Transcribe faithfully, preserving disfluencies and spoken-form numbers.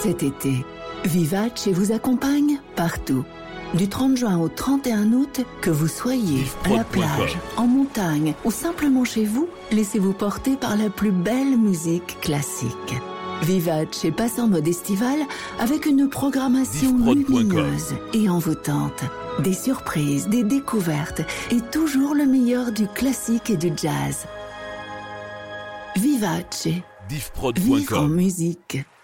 cet été. Vivace vous accompagne partout. Du trente juin au trente et un août, que vous soyez à la plage, en montagne ou simplement chez vous, laissez-vous porter par la plus belle musique classique. Vivace passe en mode estival avec une programmation lumineuse et envoûtante. Des surprises, des découvertes et toujours le meilleur du classique et du jazz. Vivace. Vivre en musique.